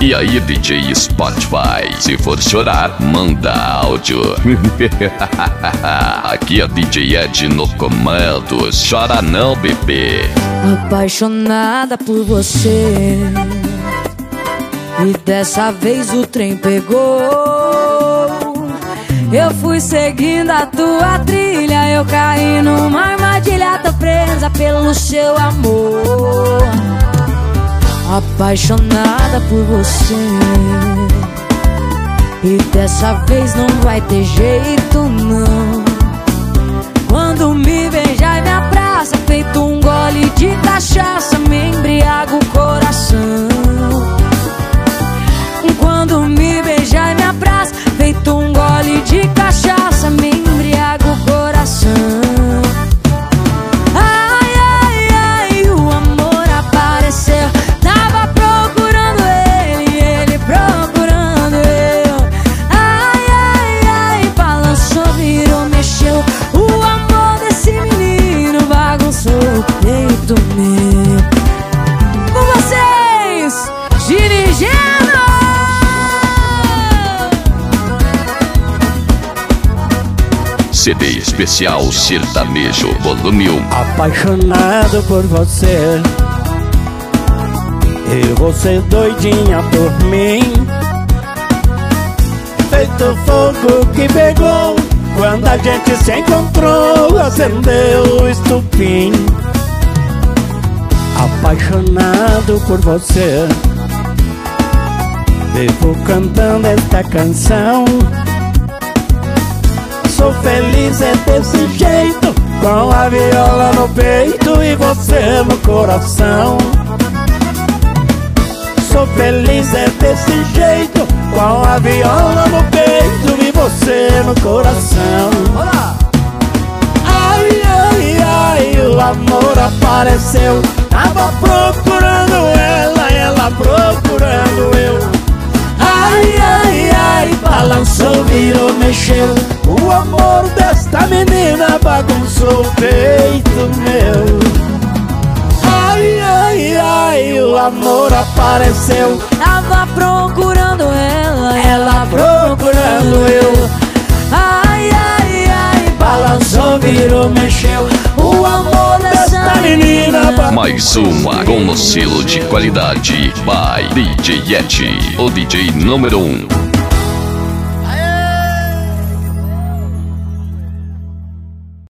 E aí, DJ Spotify, se for chorar, manda áudio. Aqui é DJ Ed no comando. Chora não, bebê. Apaixonada por você, e dessa vez o trem pegou. Eu fui seguindo a tua trilha, eu caí numa armadilha, tô presa pelo seu amor. Apaixonada por você, e dessa vez não vai ter jeito não. Quando me beija e me abraça, feito um gole de cachaça, me embriaga o coração. Quando me beija e me abraça, feito um gole de cachaça, me embriaga o coração. Ai, ai, ai, o amor apareceu. Tava procurando ele, ele procurando eu. Ai, ai, ai, balançou, virou, mexeu. O amor desse menino bagunçou o peito meu. Com vocês, dirigindo CD especial sertanejo, volume 1. Apaixonado por você, e você doidinha por mim. Feito fogo que pegou, quando a gente se encontrou, acendeu o estupim. Apaixonado por você, vivo cantando esta canção. Sou feliz é desse jeito, com a viola no peito e você no coração. Sou feliz é desse jeito, com a viola no peito e você no coração. olá. Ai, ai, ai, o amor apareceu. Tava procurando ela, ela procurando eu. Ai, ai, ai, balançou, virou, mexeu. O amor desta menina bagunçou o peito meu. Ai, ai, ai, o amor apareceu. Tava procurando ela, Ela procurando eu. ai, ai, ai, Balançou, virou, mexeu. O amor desta menina bagunçou. Mais uma com o selo de qualidade by DJ Ed, o DJ número 1.